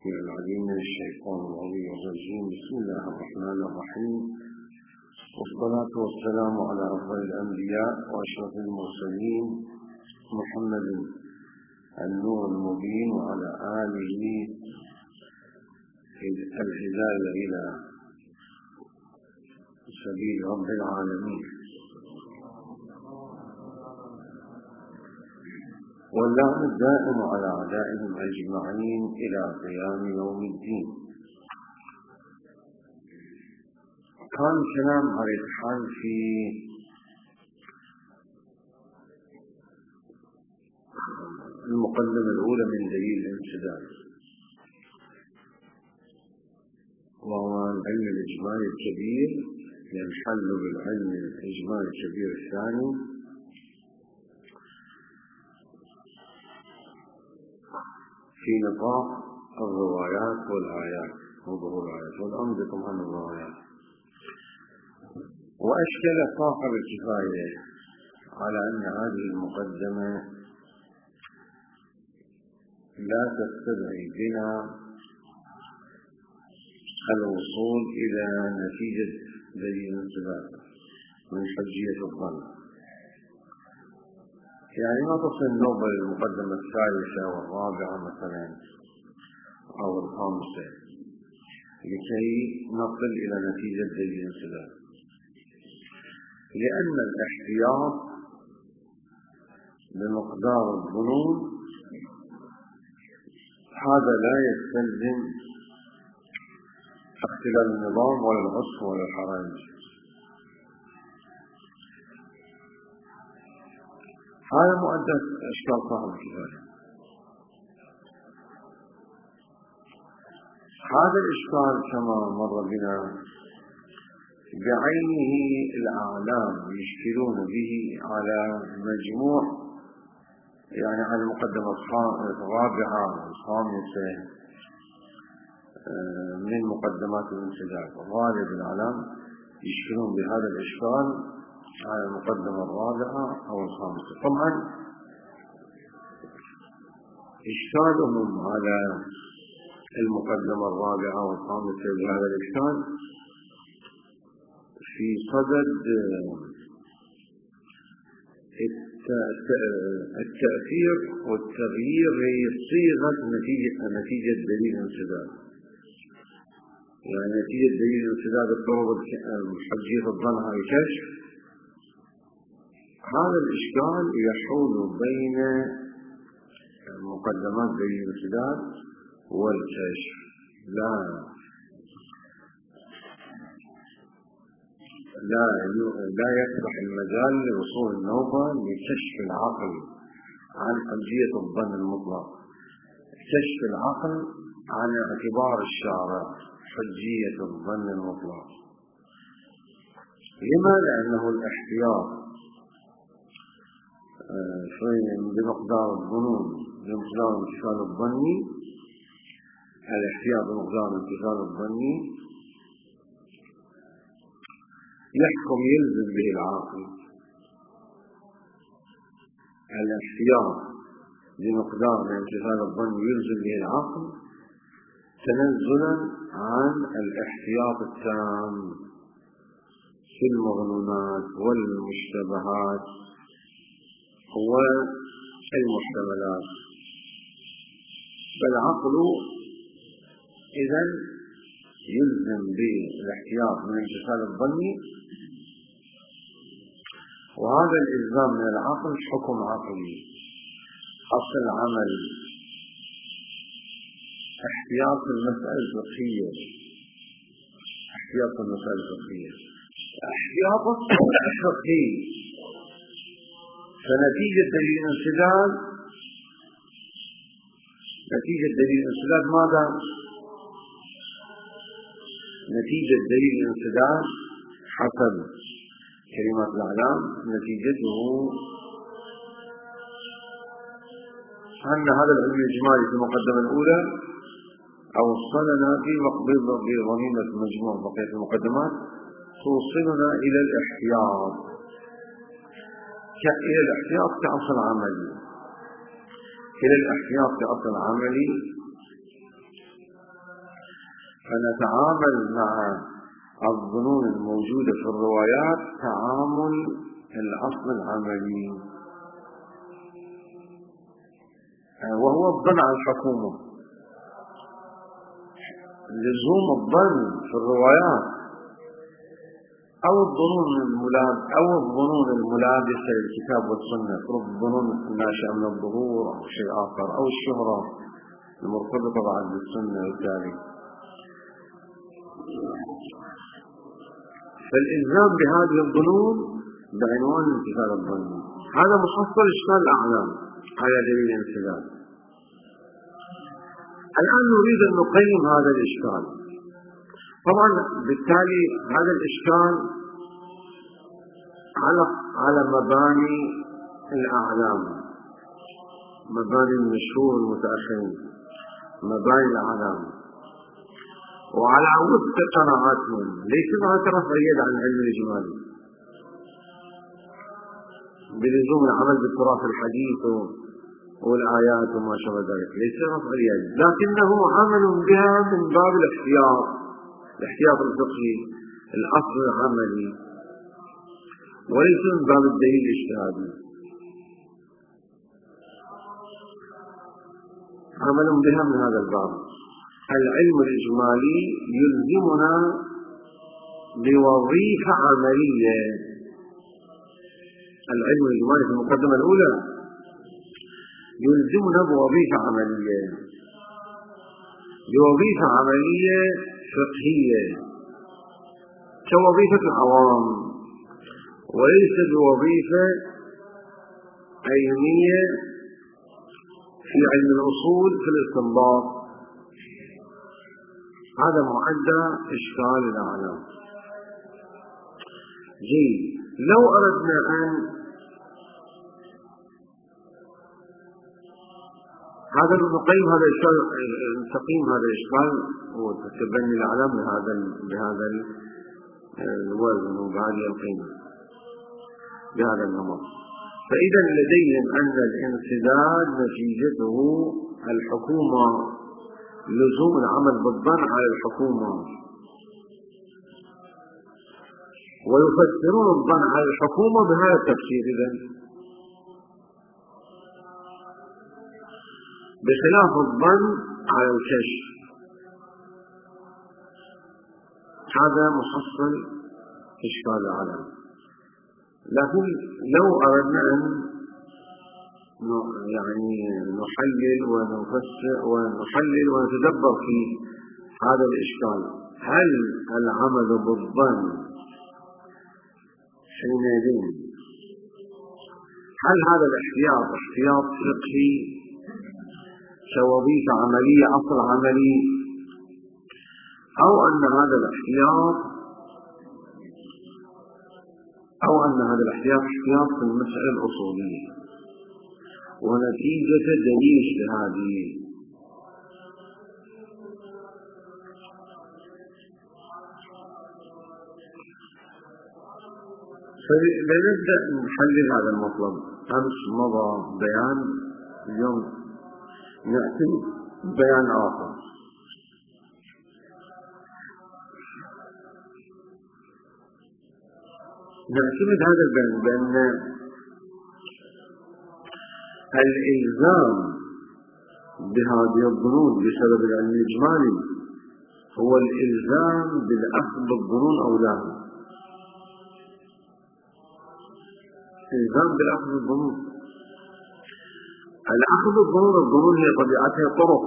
العليم من الشيطان الرجيم. بسم الله الرحمن الرحيم، والصلاة والسلام على أفضل الأنبياء وأشرف المرسلين محمد النور المبين وعلى آله الهداية إلى سبيل رب العالمين، واللعن الدائم على أعدائهم أجمعين إلى قيام يوم الدين. كان كلام على الحال في المقدمة الأولى من دليل الانسداد، وهو العلم الإجمالي الكبير ينحل بالعلم الإجمالي الكبير الثاني في نطاق الروايات والآيات وظهور الآيات. والآن بكم عن الروايات. وأشكل صاحب الكفاية على أن هذه المقدمة لا تستدعي بنا الوصول إلى نتيجة دليل الانسداد من حجية الظن، يعني ما تصل نوبة المقدمة الثالثة والرابعة مثلا أو الخامسة لكي نصل إلى نتيجة دليل الانسداد، لأن الاحتياط بمقدار الظنون هذا لا يستلزم اختلال النظام ولا العصف ولا الحرج. هذا مؤدى أشكال صاحب الكفاية. هذا الإشكال كما مر بنا بعينه الأعلام يشكلون به على مجموع، يعني على المقدمة الرابعة والخامسة من مقدمات الانسداد. غالب الأعلام يشكلون بهذا الإشكال على المقدمة الرابعة أو الخامسة. طبعا إشكالهم على المقدمة الرابعة والخامسة بهذا الإشكال في صدد التأثير والتغيير لصيغة نتيجة دليل الانسداد، يعني نتيجة دليل الانسداد الطرق حجية الظن على الكشف. هذا الإشكال يحول بين مقدمات دليل الانسداد والكشف، لا يفتح المجال لوصول النوبة لكشف العقل عن حجية الظن المطلق، كشف العقل عن اعتبار الشارع حجية الظن المطلق. لما؟ لأنه الاحتياط بمقدار الظنون بمقدار الامتثال الظني، الاحتياط بمقدار الامتثال الظني يحكم يلزم به العاقل، الاحتياط بمقدار الامتثال الظني يلزم به العاقل تنزلا عن الاحتياط التام في المظنونات والمشتبهات والمحتملات. فالعقل إذن يلزم بالاحتياط من الامتثال الظني، وهذا الإلزام من العقل حكم عقلي أصل عملي. احتياط المسألة الفقهية، احتياط المسألة الفقهية احتياط الفقهي. فنتيجة دليل الانسداد، نتيجة دليل الانسداد ماذا؟ نتيجة دليل الانسداد حسب كلمات الأعلام نتيجته أن هذا العلم الإجمالي في المقدمة الأولى أوصلنا في مقبض بضميمة مجموع بقية المقدمات توصلنا إلى الاحتياط، إلى الاحتياط كأصل عملي، إلى الاحتياط كأصل عملي فنتعامل مع الظنون الموجودة في الروايات تعامل الأصل العملي، وهو الظن على الحكومة. لزوم الظن في الروايات أو الظنون الملابسة للكتاب والسنة، الظنون الناشئة من الظهور أو شيء آخر، أو الشهرة المرتبطة بعد بالسنة والتالي. فالإلزام بهذه الظنون بعنوان امتثال الظن، هذا محصل إشكال الأعلام على دليل الامتثال. الآن نريد أن نقيم هذا الإشكال. طبعا بالتالي هذا الإشكال على مباني الأعلام، مباني المشهور المتأخرين، مباني الأعلام، وعلى وفق قناعاتهم، ليس ما ترفعية عن العلم الإجمالي بلزوم العمل بالتراث الحديث والآيات وما شابه ذلك، ليس رفعية، لكنه عمل بها من باب الاحتياط الفقهي، الأصل العملي، وليس من باب الدليل الاجتهادي. عمل بها من هذا الباب. العلم الإجمالي يلزمنا بوظيفة عملية. العلم الإجمالي في المقدمة الأولى يلزمنا بوظيفة عملية فقهية كوظيفة العوام، وليس بوظيفة علمية في علم الأصول في الاستنباط. هذا معدى إشكال الأعلام. جيد، لو أردنا أن نقيم هذا الإشكال، تقييم هذا الإشكال وتبني الأعلام بهذا الوزن وبهذه القيمة بهذا النمط، فإذا لديهم أن الانسداد نتيجته الحكومة، لزوم العمل بالظن على الحكومة، ويفسرون الظن على الحكومة بهذا التفسير، إذن بخلاف الظن على الكشف. هذا محصل إشكال العالم. لكن لو أردنا أن نحلل ونتدبر في هذا الإشكال، هل العمل بالظن حينئذ، هل هذا الاحتياط احتياط فقهي كوظيفة عملية، أصل عملي، أو أن هذا الاحتياط احتياط في المسألة الأصولية ونتيجة دليل اجتهادي؟ فلنبدأ نحلل هذا المطلب. أمس مضى بيان، اليوم نأتي بيان آخر. نعتمد هذا البيان بأن الإلزام بهذه الظنون بسبب العلم الإجمالي هو الإلزام بالأخذ بالظنون أو لا. الإلزام بالأخذ بالظنون، الأخذ بالظنون، الظنون هي طبيعتها طرق،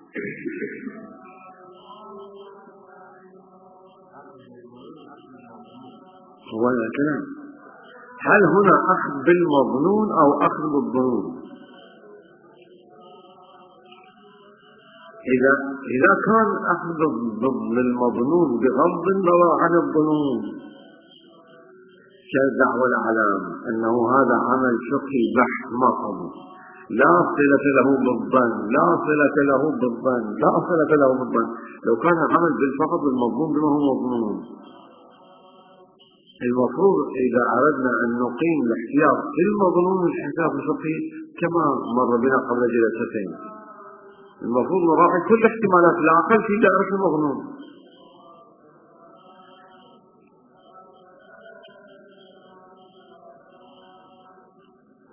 هو الكلام. هل هنا أخذ بالمظنون أو أخذ بالظنون؟ إذا كان أخذ بالمظنون بغض النظر عن الظنون كدعوى الأعلام أنه هذا عمل فقهي بحت ما قبل، لا صلة له بالظن، لو كان عمل بالفقط بالمظنون بما هو مظنون. المفروض إذا أردنا أن نقيم الاحتياط في المظنون الحساب الفقهي كما مر بنا قبل جلستين، المفروض نراعي كل احتمالات العقل في دائرة المظنون.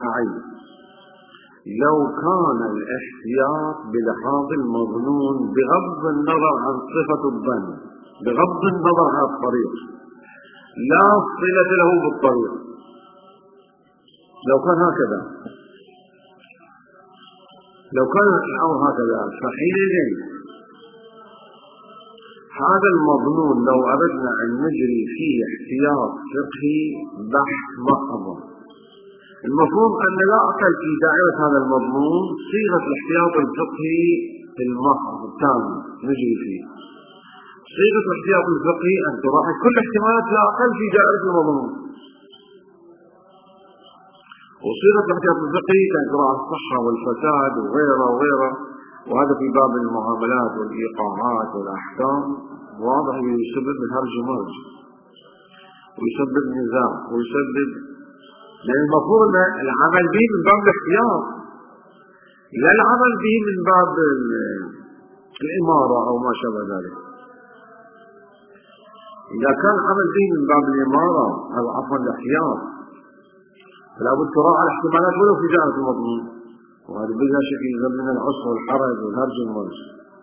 أعيد: لو كان الاحتياط بلحاظ المظنون بغض النظر عن صفة الظن، بغض النظر عن الطريق، لا صلة له بالطريق، لو كان هكذا، لو كان الأمر هكذا، فحينئذ هذا المظنون لو أردنا أن نجري فيه احتياط فقهي بحث محض، المفروض أن لا أقل في دائرة هذا المضمون صيغة الاحتياط الفقهي المحض التام نجري فيه. صيغة الاحتياط الفقهي أن تراعي كل احتمالات لا أقل في دائرة المضمون، وصيغة الاحتياط الفقهي كان تراعي الصحة والفساد وغيره وغيره، وهذا في باب المعاملات والإيقاعات والأحكام واضح يسبب هرج ومرج ويسبب نزاع ويسبب، لأن المفروض العمل به من باب الاحتياط، لا العمل به من باب الإمارة أو ما شابه ذلك. إذا كان العمل به من باب الإمارة أو عفوا الاحتياط فلا بد تراعى الاحتمالات ولو في دائرة المضمون، وهذا بلا شك يلزم من العسر والحرج والهرج والمرج.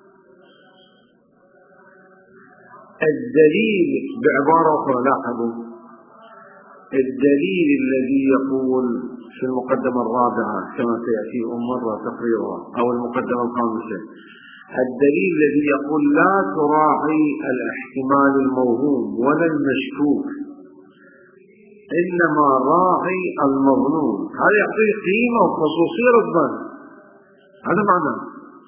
الدليل بعبارة أخرى لاحظوا، الدليل الذي يقول في المقدمة الرابعة كما سيأتي مرة تقريرها أو المقدمة الخامسة، الدليل الذي يقول لا تراعي الاحتمال الموهوم ولا المشكوك إنما راعي المظنون، هذا يعطي قيمة وخصوصية للظن، هذا معناه.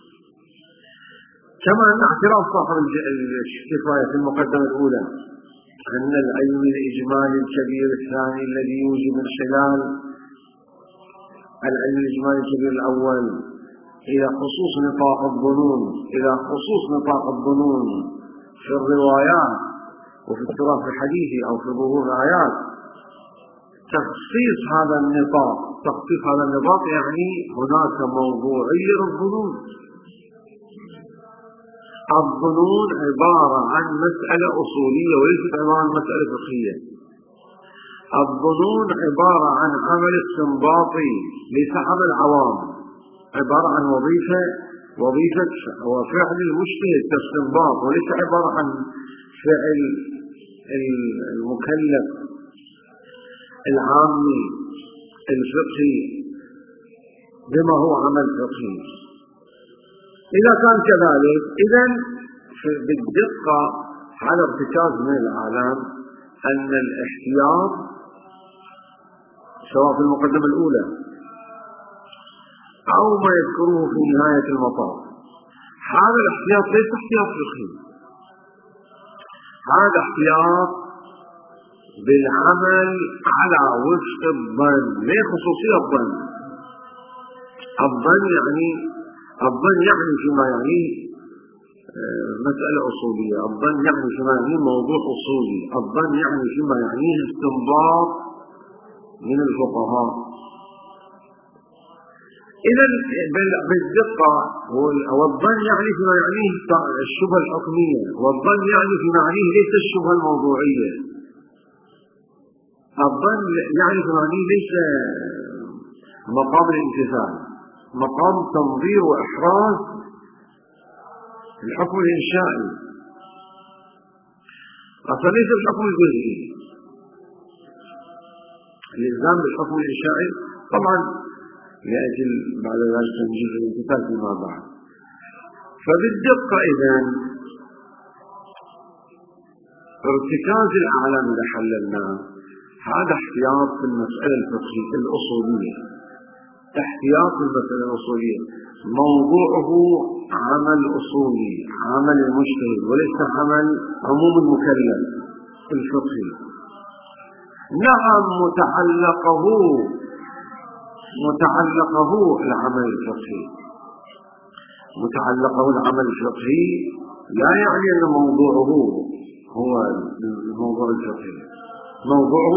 كما أن اعتراف صاحب الكفاية في المقدمة الأولى أن العلم الإجمالي الكبير الثاني الذي يوجب الخلال العلم الإجمالي الكبير الأول إلى خصوص نطاق الظنون، إلى خصوص نطاق الظنون في الروايات وفي التراث الحديثي أو في ظهور الآيات، تخصيص هذا النطاق، تخصيص هذا النطاق يعني هناك موضوعية للظنون. الظنون عبارة عن مسألة أصولية وليست عبارة عن مسألة فقهية. الظنون عبارة عن عمل استنباطي ليس عمل عوام، عبارة عن وظيفة وفعل المجتهد كاستنباط، وليس عبارة عن فعل المكلف العامي الفقهي بما هو عمل فقهي. إذا كان كذلك إذن بالدقة على ارتكاز من العالم أن الاحتياط سواء في المقدمة الأولى أو ما يذكره في نهاية المطاف، هذا الاحتياط ليس احتياط فقهي، هذا احتياط بالعمل على وفق الظن، ليه خصوصية الظن. الظن يعني فيما يعنيه مسألة أصولية، الظن يعني فيما يعنيه موضوع أصولي، الظن يعني فيما يعنيه استنباط من الفقهاء. إذا بالدقة والظن يعني فيما يعنيه الشبهة الحكمية، والظن يعني فيما يعنيه ليس الشبهة الموضوعية، الظن يعني فيما يعنيه ليس مقام الامتثال، مقام تنظير وإحراز الحكم الإنشائي، أصلا ليس الحكم الجزئي. الإلزام بالحكم الإنشائي طبعا لأجل بعد ذلك تنجيز الامتثال فيما بعد. فبالدقة إذن ارتكاز الأعلام إذا حللناه هذا احتياط في المسألة الفقهية الأصولية، احتياط في المسألة الأصولية موضوعه عمل أصولي، عمل المجتهد وليس عمل عموم المكلف الفقهي. نعم متعلقه العمل الفقهي، متعلقه العمل الفقهي لا يعني أن موضوعه هو الموضوع الفقهي، موضوعه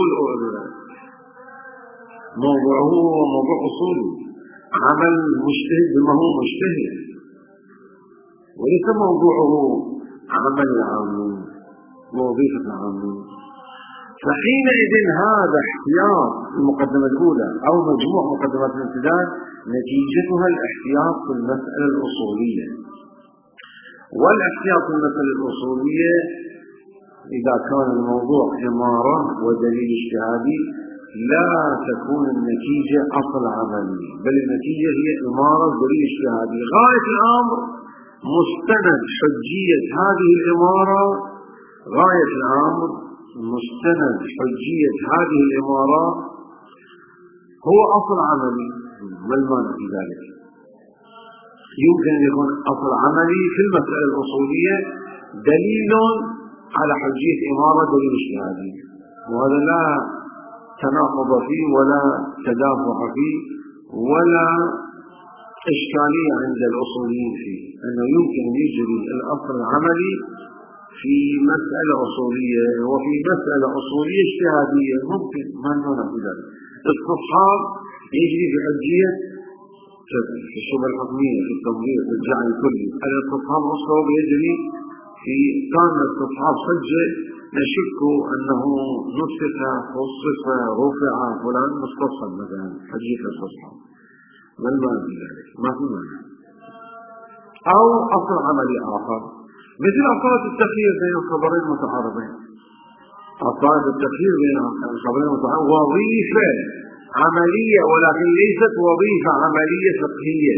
هو موضوع أصولي، عمل مجتهد بما هو مجتهد، وليس موضوعه عمل العامين ووظيفة العامين. فحينئذ هذا احتياط المقدمة الأولى أو مجموع مقدمات الامتداد نتيجتها الاحتياط في المسألة الأصولية. والاحتياط في المسألة الأصولية إذا كان الموضوع إمارة ودليل اجتهادي لا تكون النتيجة أصل عملي، بل النتيجة هي إمارة ودليل اجتهادي. غاية الأمر مستند حجية هذه الإمارة، غاية الأمر مستند حجية هذه الإمارة هو أصل عملي. ما المانع في ذلك؟ يمكن أن يكون أصل عملي في المسألة الأصولية دليل على حجية إمارة دليل اجتهادي، وهذا لا تناقض فيه ولا تدافع فيه ولا إشكالية عند الأصوليين فيه، أنه يمكن أن يجري الأصل العملي في مسألة أصولية وفي مسألة أصولية اجتهادية، ممكن. ما المانع في ذلك؟ الاستصحاب يجري في حجية في الشبهة الحكمية في التطبيق في الجعل الكلي، الاستصحاب أصله يجري في كان الاستصحاب حجة نشك أنه نسخ خصص رفع فلان مستصحب مثلا حجية الاستصحاب. ما المانع في ذلك؟ ما في مانع. أو أصل عملي آخر مثل أصالة التخيير بين الخبرين المتعارضين. أصالة التخيير بين الخبرين المتعارضين وظيفة عملية ولكن ليست وظيفة عملية فقهية،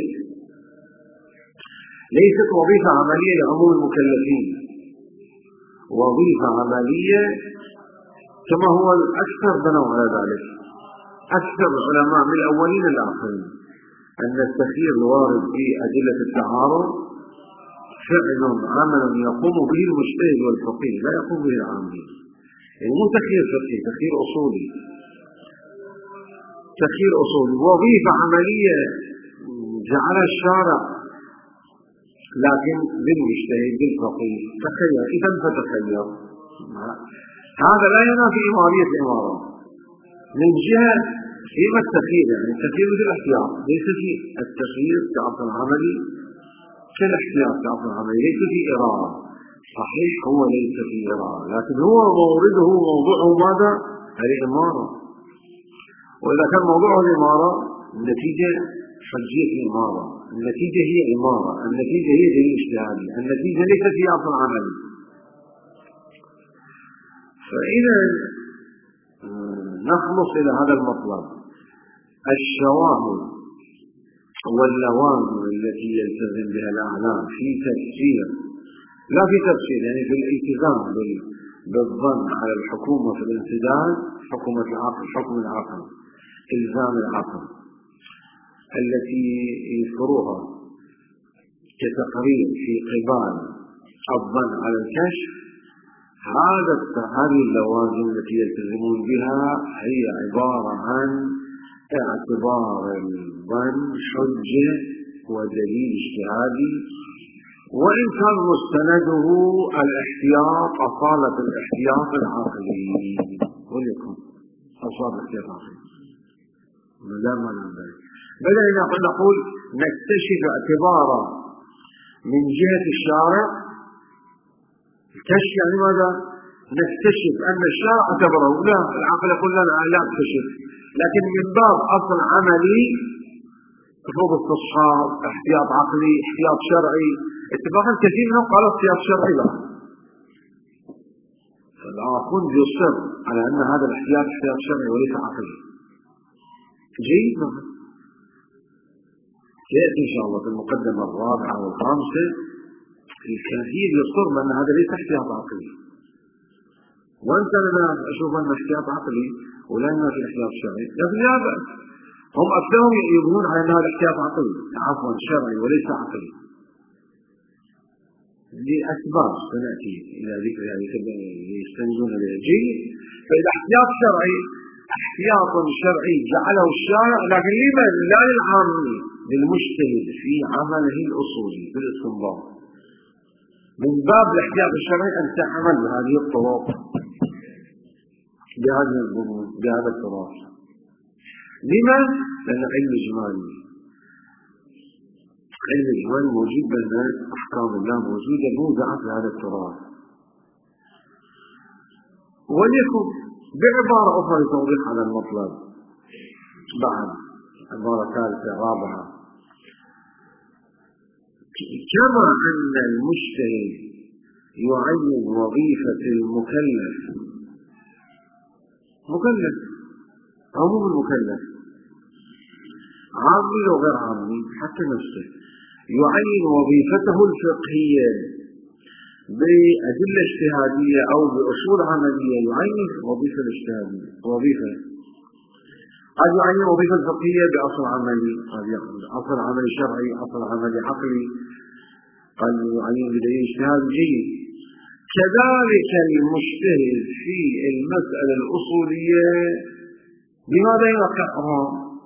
ليست وظيفة عملية لعموم المكلفين، وظيفة عملية كما هو الأكثر بنوا على ذلك أكثر العلماء من الأولين للآخرين، أن التخيير الوارد في أدلة التعارض فعل عمل يقوم به المجتهد والفقيه لا يقوم به العامين. يعني مو تخيير فقهي، تخيير أصولي، تخيير أصولي، وظيفة عملية جعلها الشارع لكن بالمجتهد بالفقيه تخير. إذا فتخير هذا لا ينافي إمارية الإمارة من جهة فيما التخيير، يعني التخيير مثل الاحتياط، ليس في التخيير كأصل عملي كالاحتياط كأصل عملي، ليس في إرادة. صحيح هو ليس في إرادة، لكن هو مورده موضوعه ماذا؟ الإمارة. وإذا كان موضوعه الإمارة النتيجة حجية الإمارة، النتيجة هي إمارة، النتيجة هي دليل اجتهادي، النتيجة ليست هي أصل عملي. فإذا نخلص إلى هذا المطلب، الشواهد واللوازم التي يلتزم بها الأعلام في تفسير، لا في تفسير يعني في الالتزام بالظن على الحكومة في الانسداد، حكومة العقل، حكم العقل، إلزام العقل التي يذكروها كتقرير في قبال الظن على الكشف، هذه اللوازم التي يلتزمون بها هي عبارة عن اعتبار الظن حجة ودليل اجتهادي، وإن كان مستنده الاحتياط أصالة الاحتياط العقلي، ولكم أصالة الاحتياط العقلي لا معنى ذلك. بل نقول نكتشف اعتبارا من جهة الشارع. الكشف يعني ماذا؟ نكتشف أن الشارع اعتبره، لا العقل يقول لنا لا اكتشف، لكن من باب أصل عملي فوق استصحاب احتياط عقلي احتياط شرعي. اتفاقا كثير منهم قالوا احتياط شرعي لا، فالآخرون يصر على أن هذا الاحتياط احتياط شرعي وليس عقلي. جيد. يأتي إن شاء الله في المقدمة الرابعة والخامسة الكثير يصر أن هذا ليس احتياط عقلي، وأنت أنا أشوف أن احتياط عقلي ولا في احتياط شرعي، لكن لا بأس. هم أكثرهم يبنون على أن هذا احتياط عقلي عفوا شرعي وليس عقلي لأسباب سنأتي إلى ذكر يعني يستندون للجيل. فإذا احتياط شرعي احتياط شرعي جعله الشارع، لكن لمن؟ لا للعامي، للمجتهد في عمله الأصولي في الاستنباط. من باب الاحتياط الشرعي أن تعمل بهذه الطرق بهذه الظنون بهذا التراث. لمن؟ لأن علم إجمالي، علم إجمالي موجود بين أحكام الله موجودة موضعة في هذا التراث. وليكن بعبارة أخرى لتوضيح هذا المطلب بعد عبارة ثالثة رابعة: كما أن المجتهد يعين وظيفة المكلف، مكلف عموم المكلف عامي وغير عامي حتى نفسه، يعين وظيفته الفقهية بأدلة اجتهادية أو بأصول عملية، يعين وظيفة الاجتهادية وظيفة، قد يعين وظيفة الفقهية بأصل عملي، قد أصل عملي شرعي، أصل عملي عقلي، قد يعين بدليل اجتهادي جيد. كذلك المجتهد في المسألة الأصولية بماذا يقعها؟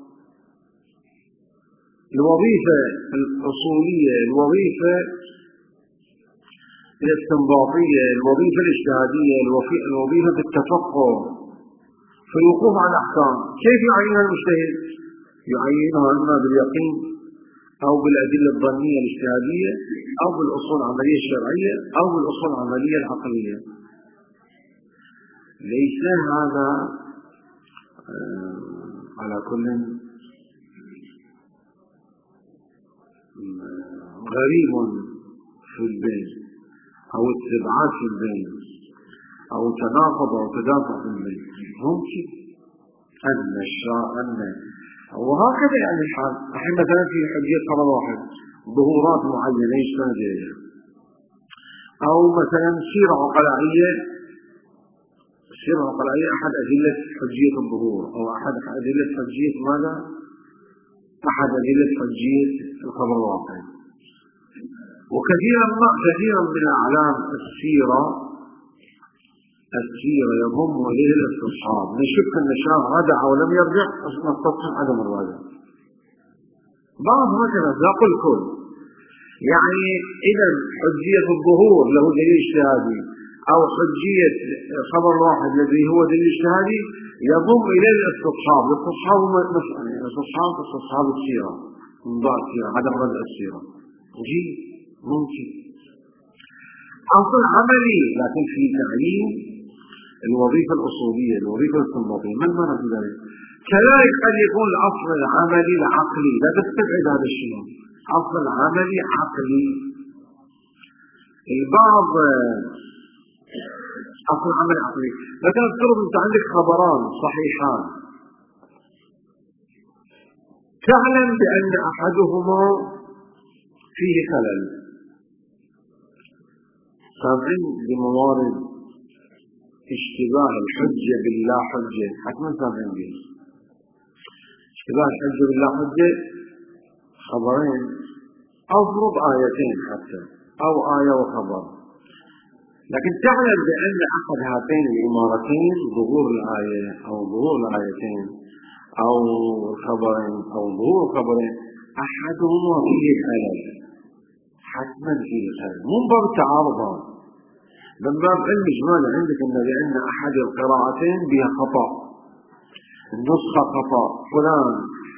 الوظيفة الأصولية، الوظيفة الاستنباطية، الوظيفة الاجتهادية، الوظيفة التفقه في الوقوف على الأحكام. كيف يعينها المجتهد؟ يعينها إما باليقين أو بالأدلة الظنية الاجتهادية أو بالأصول العملية الشرعية أو بالأصول العملية العقلية. ليس هذا على كل غريب في البين أو استبعاد في البين أو تناقض أو تدافع في البين. ممكن أن وهكذا يعني الحال. الحين مثلا في حجية خبر واحد ظهورات معينة يشتهدها، أو مثلا سيرة عقلائية أحد أدلة حجية الظهور، أو أحد أدلة حجية ماذا؟ أحد أدلة حجية الخبر الواحد. وكثيرا من أعلام السيرة يضم إليه الاستصحاب، نشك أن الشاب رجع ولم يرجع نستصحب عدم الرجع. بعض هكذا ذاق الكل، يعني إذا حجية الظهور له دليل اجتهادي أو حجية خبر واحد الذي هو دليل اجتهادي يضم إليه الاستصحاب. استصحاب السيرة، انضاء السيرة، عدم رجع السيرة ممكن أصل عملي، لكن في تعيين الوظيفة الأصولية، الوظيفة الاستنباطية، ما المعنى في ذلك؟ كذلك قد يكون الأصل العملي العقلي، لا تستبعد هذا الشيء، أصل العملي عقلي. البعض أصل العمل عقلي، لكن افترض أنت عندك خبران صحيحان، تعلم بأن أحدهما فيه خلل، سامعين بموارد اشتباه الحجة باللا حجة، حتما سامعين به اشتباه الحجة باللا حجة، خبرين أفرض آيتين حتى أو آية وخبر، لكن تعلم بأن أحد هاتين الإمارتين ظهور الآية أو ظهور الآيتين أو خبرين أو ظهور خبرين أحدهما فيه خلل، حتما فيه خلل، مو باب التعارض، من باب الإجمال عندك أن لأن أحد القراءتين بها خطأ، النسخة خطأ فلان،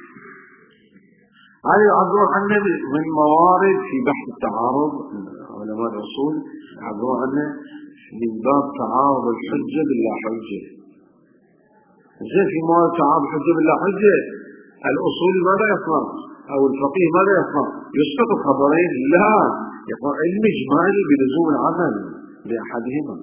هذا يعبرون عنه من موارد في بحث التعارض. علماء الأصول يعبرون عنه من باب تعارض الحجة باللا حجة. زين في موارد تعارض الحجة باللا حجة، الأصول ماذا يصنع أو الفقيه ماذا يصنع؟ يسقط الخبرين؟ لا، يقول علم إجمالي بلزوم العمل بأحدهما.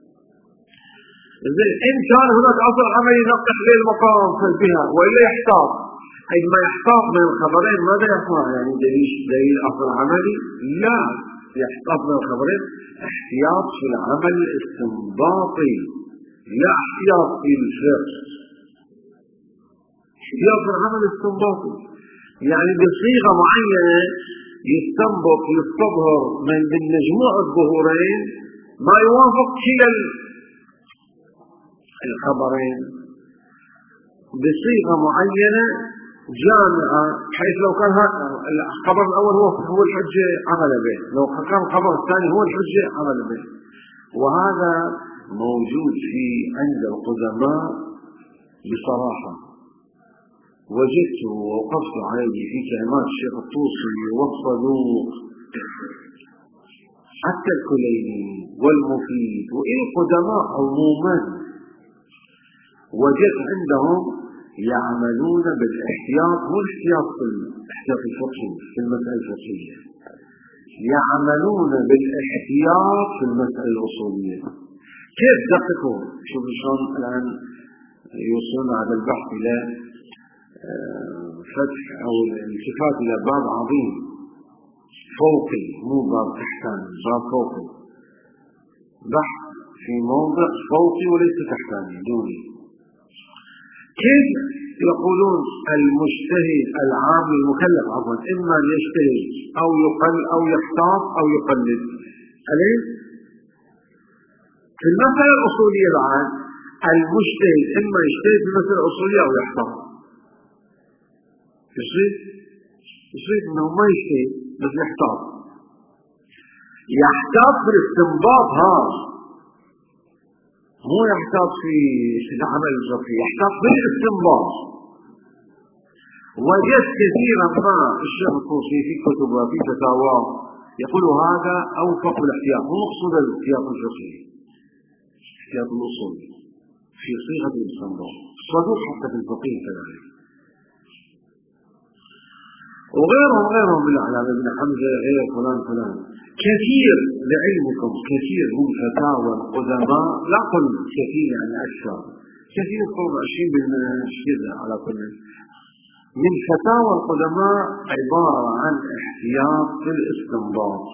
زين إن كان هناك أصل عملي نقح للمقام فالبها وإلا يحتاط، عندما يحتاط من الخبرين ماذا يصنع؟ يعني دليل أصل عملي؟ لا، يحتاط من الخبرين احتياط في العمل الاستنباطي، لا احتياط في الفقه، احتياط في العمل الاستنباطي، يعني بصيغة معينة يستنبط يستظهر من مجموع الظهورين ما يوافق كلا الخبرين بصيغة معينة جامعة، بحيث لو كان الخبر الأول هو الحجة عمل به، لو كان الخبر الثاني هو الحجة عمل به. وهذا موجود في عند القدماء بصراحة، وجدته ووقفت عليه في كلمات الشيخ الطوسي والصدوق حتى الكليني والمفيد وإن القدماء عموما وجدت عندهم يعملون بالاحتياط، مو الاحتياط الفقهي في المسألة الفقهية، يعملون بالاحتياط في المسألة الأصولية. كيف دققوا؟ شوفوا شلون الآن يوصلون هذا البحث إلى فتح أو الالتفات إلى باب عظيم فوقي، مو باب تحتاني، باب فوقي، بحث في موضع فوقي وليس تحتاني دوني. كيف يقولون المجتهد العام المكلف عفوا إما أن يجتهد أو يقل أو يحتاط أو يقلد؟ أليس في المسألة الأصولية الآن المجتهد إما يجتهد في المسألة الأصولية أو يحتاط. يصير إنه ما يجتهد بس يحتاط. يحتاط في الاستنباط، مو يحتاط في العمل الفقهي، يحتاط في الاستنباط. وجدت كثيرا ما الشيخ الطوسي في كتبه في فتاواه يقول هذا أوفق الاحتياط، مو مقصود الاحتياط الفقهي، الاحتياط الأصولي في صيغة الاستنباط، صدوق حتى في الفقيه كذلك. وغيرهم من الأعلام، ابن حمزة غير فلان كثير لعلمكم، كثير من فتاوى القدماء، لا قل كثير يعني أكثر، كثير قرب 20% على كل من فتاوى القدماء عبارة عن احتياط في الاستنباط.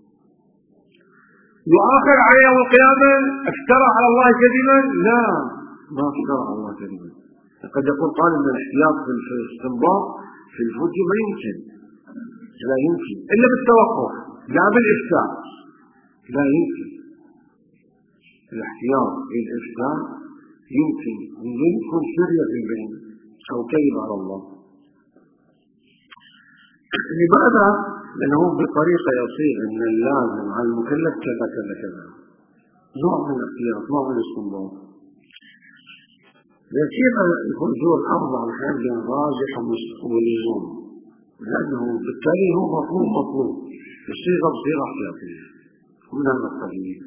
وآخر على يوم القيامة افترى على الله كذبا؟ لا، ما افترى على الله كذبا. قد يقول قال ان الاحتياط في الاستنباط في الفتوى ما يمكن، لا يمكن إلا بالتوقف، لا بالإفتاء، لا يمكن. الاحتياط في الإفتاء يمكن من يكون سرية في البين أو كذب على الله. لماذا؟ لأنه بطريقة يصير أن اللازم على المكلف كذا كذا كذا، نوع من الاحتياط، نوع من الاستنباط. لكن يكون ذو الأربع الحين بين راجح ولزوم، لأنه بالتالي هو مطلوب الصيغة بصيغة احتياطية من هذا القبيل.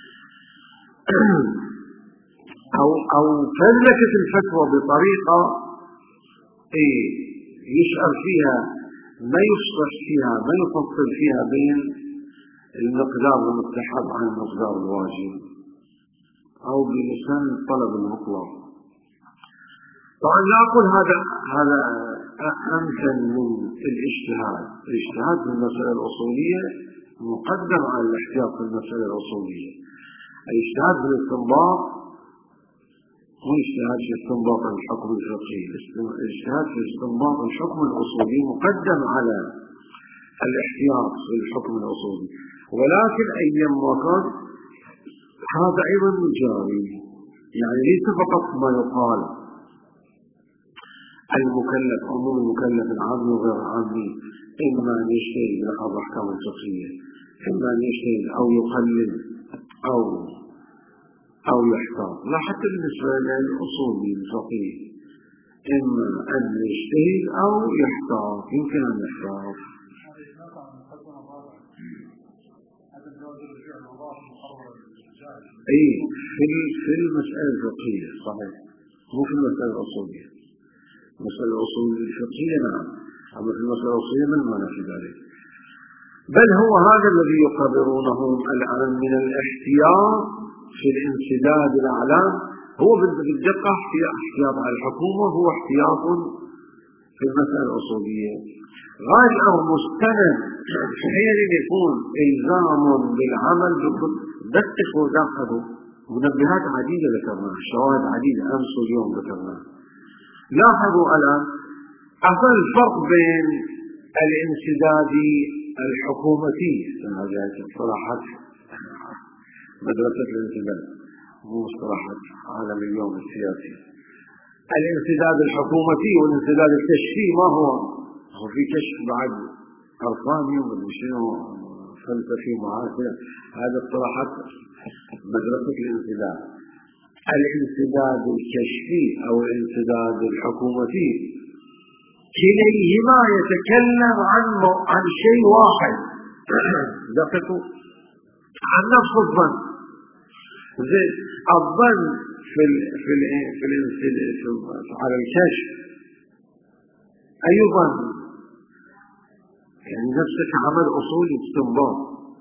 أو فلتت الفتوى بطريقة يشعر فيها ما يصرح فيها، ما يفصل فيها بين المقدار المستحب عن المقدار الواجب، أو بلسان الطلب المطلق. طبعا لا أقول هذا أمكن من الاجتهاد. الاجتهاد في المسألة الأصولية مقدم على الاحتياط في المسألة الأصولية. الاجتهاد في الاستنباط مو اجتهاد في استنباط الحكم الفقهي، الاجتهاد في استنباط الحكم الأصولي مقدم على الاحتياط في الحكم الأصولي. ولكن أيام وقت هذا أيضا مجاري، يعني ليس فقط ما يقال المكلف أو مو المكلف العامي وغير العامي إما أن يجتهد بلحظ الأحكام الفقهية، إما أن يجتهد أو يقلل أو يحتاط. لا، حتى بالنسبة للأصولي الفقيه إما أن يجتهد أو يحتاط، يمكن أن يحتاط. في المسألة الفقهية صحيح، مو في المسألة الأصولية. المسألة الأصولية الفقهية نعم، أما في المسألة الأصولية من معنى في ذلك؟ بل هو هذا الذي يقررونه الآن من الاحتياط في الانسداد الأعلام، هو بالدقة احتياط على الحكومة، هو احتياط في المسألة الأصولية. غاية الأمر مستند في حين يكون إلزام بالعمل دققوا لاحظوا منبهات عديدة ذكرناها، شواهد عديدة أمس واليوم ذكرناها. لاحظوا الآن أصل الفرق بين الانسداد الحكومتي، هذه اصطلاحات مدرسة الانسداد مو اصطلاحات عالم اليوم السياسي. الانسداد الحكومتي والانسداد الكشفي ما هو في كشف بعد أرقامي وشنو فلسفي معاصر، هذا اصطلاحات مدرسة الانسداد. الانسداد الكشفي أو الانسداد الحكومتي كليهما يتكلم عن شيء واحد، دقيقوا، عن نفس الظن. الظن على الكشف أيضا يعني نفسك عمل أصولي استنباط.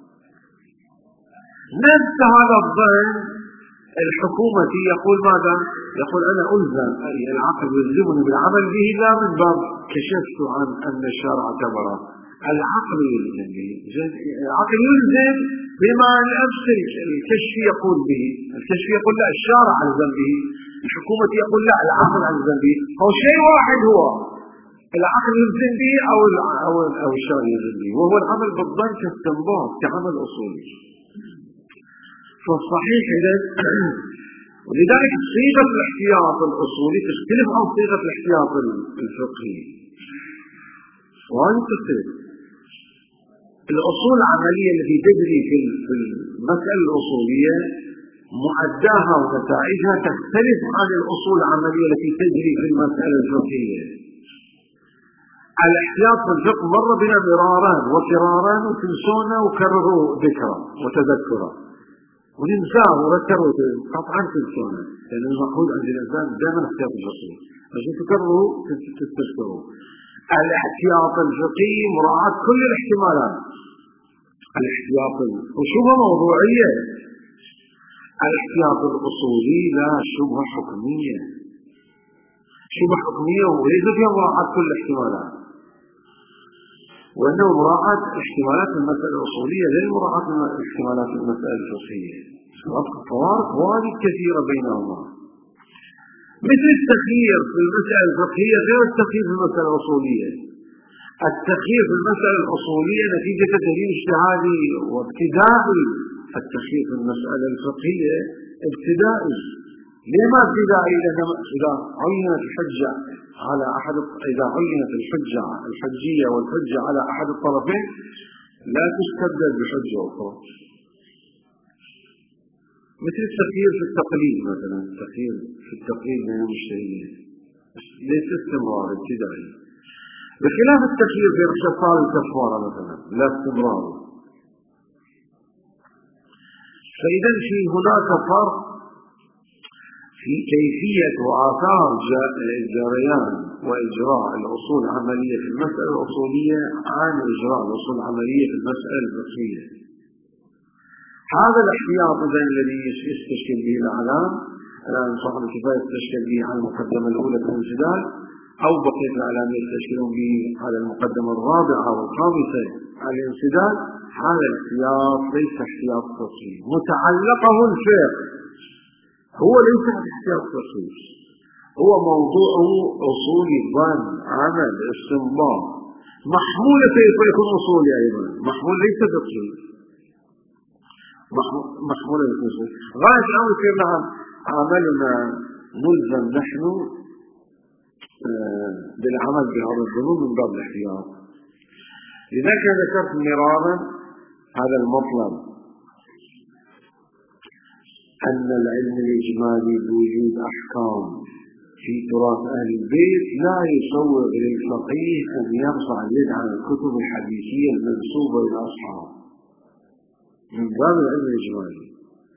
نفس هذا الظن الحكومة يقول ماذا؟ يقول أنا ألزم العقل يلزمني بالعمل به لا من باب كشفت عن أن الشارع اعتبره. العقل يلزم به، العقل يلزم بما الأمثل الكشف يقول به، الكشف يقول لا الشارع ألزم به، الحكومة يقول لا العقل ألزم به، هو شيء واحد، هو العقل يلزم به أو الشارع يلزم به، وهو العمل بالظن كاستنباط كعمل أصولي. فالصحيح إذا ولذلك صيغة الاحتياط الأصولي تختلف عن صيغة الاحتياط الفقهي. وايد تختلف. الأصول العملية التي تجري في المسألة الأصولية مؤداها ونتائجها تختلف عن الأصول العملية التي تجري في المسألة الفقهية. الاحتياط في الفقه مر بنا مرارا وكرارا وتنسونا وكرروا ذكرى وتذكرا وننساه ونذكره قطعا تنسونا، لأن المقصود عند الإنسان دائما احتياط الفقهي عشان تكرروا تستذكروا. الاحتياط الفقهي مراعاة كل الاحتمالات. الاحتياط وشبهة موضوعية. الاحتياط الأصولي لا شبهة حكمية، شبهة حكمية وليس فيها مراعاة كل الاحتمالات، وإنه مراعاة احتمالات المسألة الأصولية غير مراعاة احتمالات المسألة الفقهية. فوارق واجد كثيرة بينهما، مثل التخيير في المسألة الفقهية غير التخيير في المسألة الأصولية. التخيير في المسألة الأصولية نتيجة دليل اجتهادي وابتدائي، التخيير في المسألة الفقهية ابتدائي. لما ابتدائي؟ لأن إذا عينت الحجة على أحد، إذا عينت الحجية والحجة على أحد الطرفين لا تستبدل بحجة أخرى. مثل التخيير في التقليد مثلا، التخيير في التقليد بين المجتهدين ليس استمرار ابتدائي، بخلاف التخيير في اغتسال الكفارة مثلا لا استمرار. فإذا في هناك فرق في كيفية وآثار جريان وإجراء الأصول العملية في المسألة الأصولية عن إجراء الأصول العملية في المسألة الفقهية. هذا الاحتياط الذي يستشكل به الأعلام، الآن صاحب الكفاية يستشكل به على المقدمة الأولى في الانسداد، أو بقية الأعلام يستشكلون به على المقدمة الرابعة والخامسة على الانسداد. هذا الاحتياط ليس احتياط فقهي، متعلقه الفقه، هو ليس احتياط فقهي، هو موضوعه أصول الظن، عمل استنباط، محمول كيف يكون أصولي أيضا، محمول ليس فقهي، محمول الفقهي. غاية الأمر يصير نعم عملنا ملزم نحن بالعمل بهذا الظنون من باب الاحتياط. لذلك ذكرت مرارا هذا المطلب، أن العلم الإجمالي بوجود أحكام في تراث أهل البيت لا يسوغ للفقيه أن يرفع اليد عن الكتب الحديثية المنسوبة للأصحاب من باب العلم الإجمالي.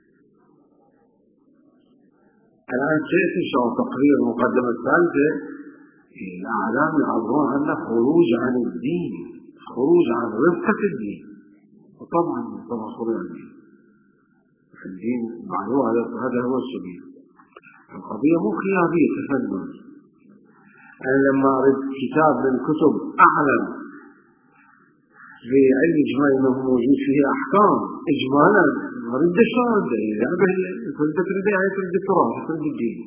الآن سيأتي تقرير المقدمة الثالثة، الأعلام يعبرون عنه خروج عن الدين، خروج عن رفقة الدين، وطبعا خروج عن الدين الدين معلوم، هذا هو السبيل. القضية مو خيارية تفنن. أنا لما أريد كتاب من كتب أعلم في علم إجمالي أنه موجود فيه أحكام إجمالا، أريد شلون كنت تريد يعني تريد التراث تريد الدين.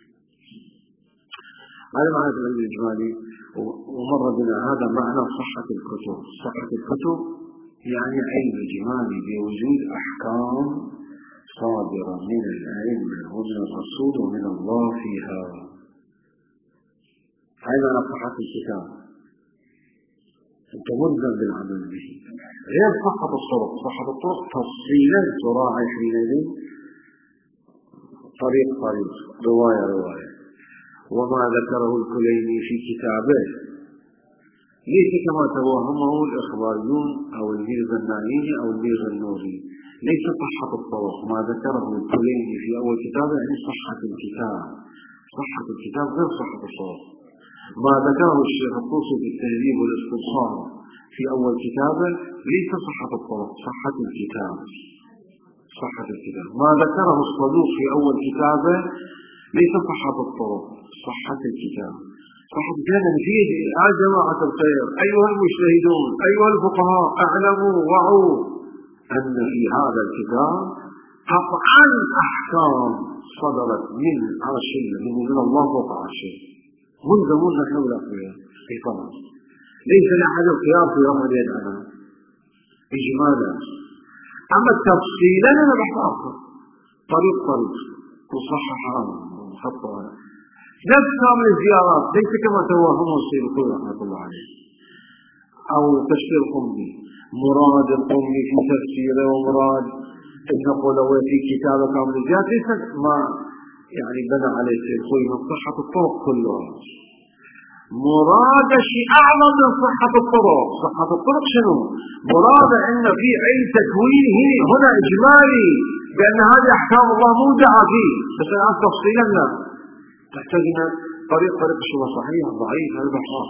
هذا معنى العلم الإجمالي. ومر بنا هذا معنى صحة الكتب. صحة الكتب يعني علم إجمالي بوجود أحكام صادرة من الأئمة ومن الرسول ومن الله فيها. هذا صحة الكتاب، أنت ملزم بالعمل به. غير صحة الطرق، صحة الطرق تفصيلا تراعي حينئذ طريق رواية وما ذكره الكليني في كتابه ليس كما توهمه الإخباريون أو الميرزا النعيمي أو الميرزا النوري. ليس صحة الطرق، ما ذكره الكليني في أول كتابه يعني صحة الكتاب. صحة الكتاب غير صحة الطرق. ما ذكره الشيخ الطوسي في التهذيب والاستبصار في أول كتابه ليس صحة الطرق، صحة الكتاب. صحة الكتاب. ما ذكره الصدوق في أول كتابه ليس صحة الطرق، صحة الكتاب. صحة الكتاب نفيد. يا جماعة الخير، أيها المجتهدون، أيها الفقهاء، اعلموا وعوا أن في هذا الكتاب قطعا أحكام صدرت من عرش من الله فوق عرشه منذ نحن ولا في طبعا ليس لأحد الخيار في يوم يدعنا إجمالا. أما تفصيلا أنا بحث آخر، طريق مصحح ومخطط نفس كامل الزيارات، ليس كما توهمه السيد الخوي رحمة الله عليه أو تفسير قمي. مراد القمي في تفسيره ومراد أن نقول في كتابه كامل الزيارات ليس ما يعني بنى عليه السيد الخوي من صحة الطرق كلها. مراد شيء أعظم من صحة الطرق. صحة الطرق شنو؟ مراد أن في علم تكوينه هنا إجمالي بأن هذه أحكام الله مودعة فيه، بس الآن تفصيلا لا تحتاج إلى طريق شو صحيح ضعيف هذا بحث.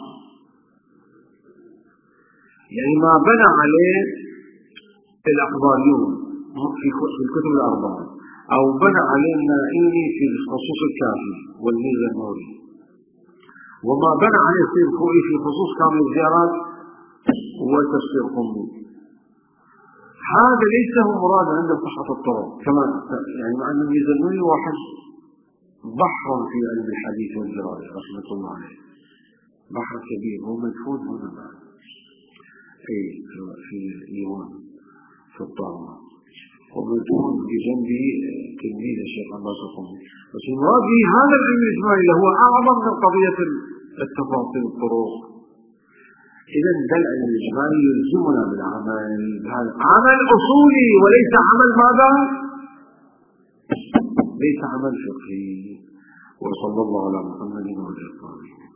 يعني ما بنى عليه الأخباريون في الكتب الأربعة أو بنى عليه النائي في الخصوص الكافي والميزة النوري، وما بنى عليه السيد الخوئي في خصوص كامل الزيارات هو تفسير قمي. هذا ليس هو مراد عند صحة الطرق كما يعني مع أن الميزة النوري واحد بحر في علم الحديث والدراية رحمة الله عليه، بحر كبير هو مدفون هنا بعد في الإيوان في الطاوة، ومدفون بجنبه تلميذ الشيخ عباس القمي. بس المراد به هذا العلم الإجمالي هو أعظم من قضية التفاصيل الطرق. إذا دل العلم الإجمالي يلزمنا بالعمل، هذا عمل أصولي وليس عمل ماذا؟ ليس عمل فقهي. وصلى الله على محمد وعلى آله.